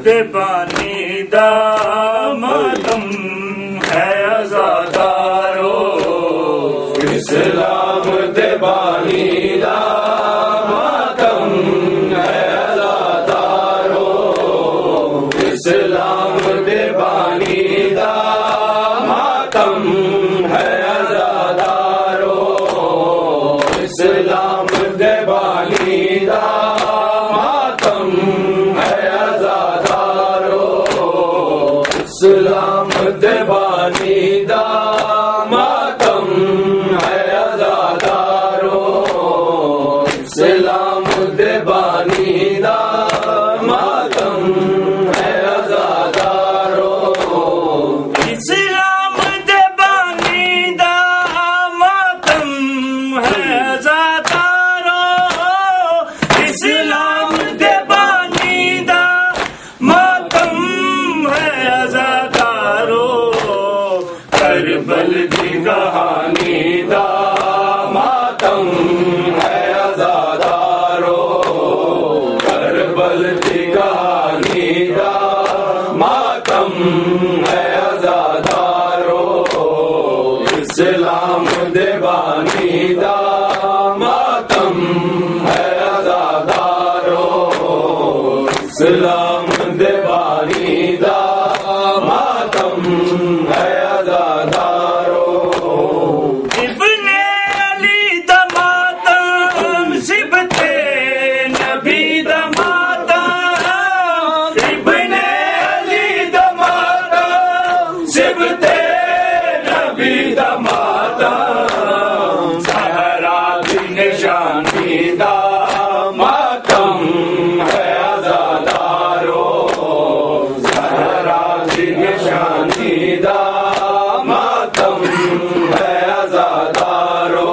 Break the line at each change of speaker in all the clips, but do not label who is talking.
दे बानी दा मातम है आजादारो,
इस्लाम दे बानी दा मातम है आजादारो, इस्लाम दे बानी दा मातम है आजादारो, इस्लाम दे बानी दा मातम है आजादारो, इस्लाम दे बानी दा मातम है आजादारो, इस्लाम दे बानी दा मातम है आजादारो,
इस्लाम दे बानी दा मातम है आजादारो, इस्लाम दे बानी दा मातम है आजादारो,
करबल की कहानी दा मातम है आजादारो, करबल की कहानी दा मातम है आजादारो, इस्लाम दे बानी दा मातम है आजादारो, इस्लाम दे बानी दा मातम है आजादारो,
इब्ने अली दा मातम सिबते नबी दा मातम,
इब्ने अली दा मातम सिबते नबी दा मातम, सहरा दी निशानी दा मातम है आजादारो, सहरा दी निशानी दा मातम है आजादारो,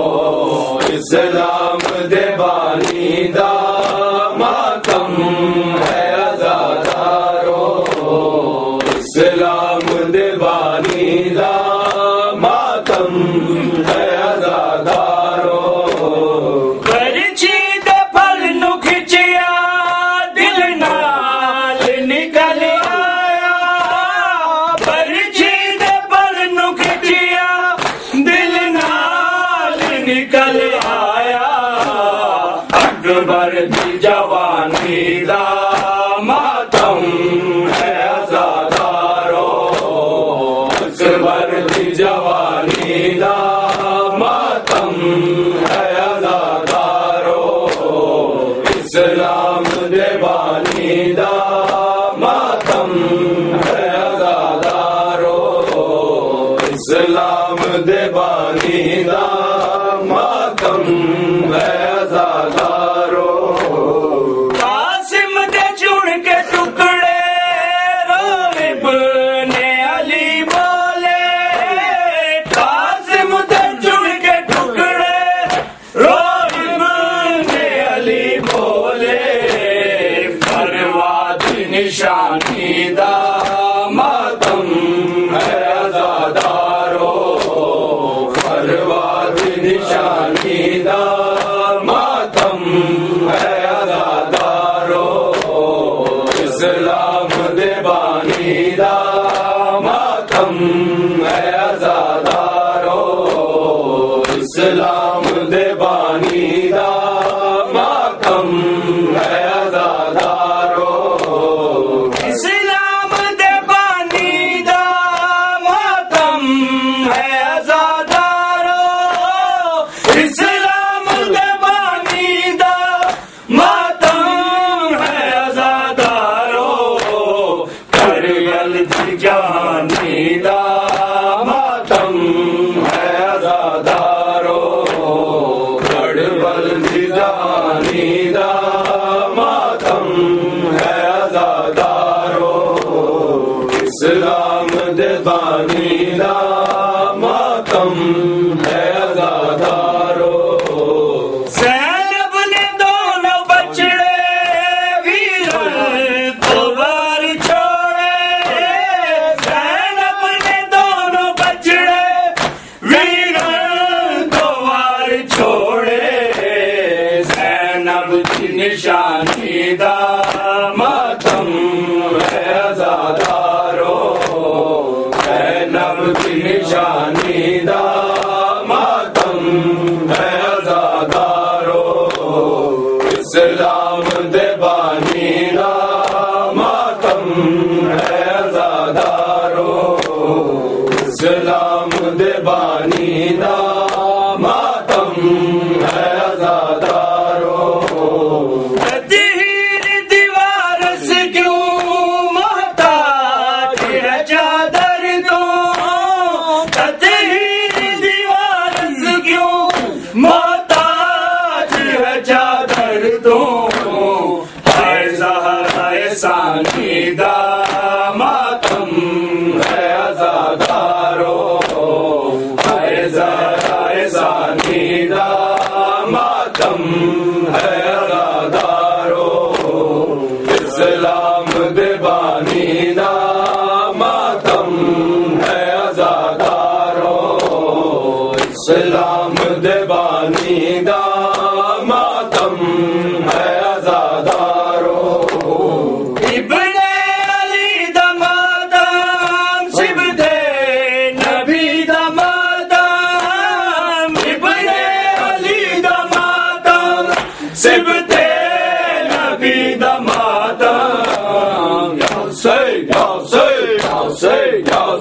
इस्लाम दे बानी दा मातम है आजादारो, इस्लाम दे बानी दा मातम है आजादारो,
परछी दे फल नु खिचिया दिल नाल निकल आया, परछी दे फल नु खिचिया दिल नाल निकल आया,
अकबर दी जवानी दा मातम है आजादारो, अकबर दी जवानी दा मातम है आजादारो, इस्लाम दे बानी दा मातम है आजादारो, इस्लाम दे बानी दा मातम है आजादारो,
कासिम दे चुन के टुकड़े रो इब्ने अली बोले, कासिम दे चुन के टुकड़े रो इब्ने अली बोले,
फरवाद निशानी दा मातम है आजादारो, फरवाद निशानी दा मातम है आजादारो, इस्लाम दे बानी दा मातम है आजादारो, इस्लाम दे बानी दा मातम है आजादारो,
इस्लाम दे बानी दा मातम है आजादारो, इस्लाम दे बानी दा मातम है आजादारो,
करबल की है अज़ादारो इस्लाम दे बानी दा मातम है अज़ादारो
तदहीर दीवार से क्यों मोहताज है चादर तो तदहीर दीवार से क्यों मोहताज है चादर तो हाय ज़हरा सानीदा
मातम है अज़ादारो हाय ज़हरा सानीदा मातम है अज़ादारो इस्लाम दे बानी दा मातम है अज़ादारो इस्लाम दे बानी दा मातम है अज़ादारो
इब्ने अली दा मातम सिबते नबी दा मातम इब्ने अली दा मातम सिबते नबी दा मातम
या हुसैन या हुसैन या हुसैन या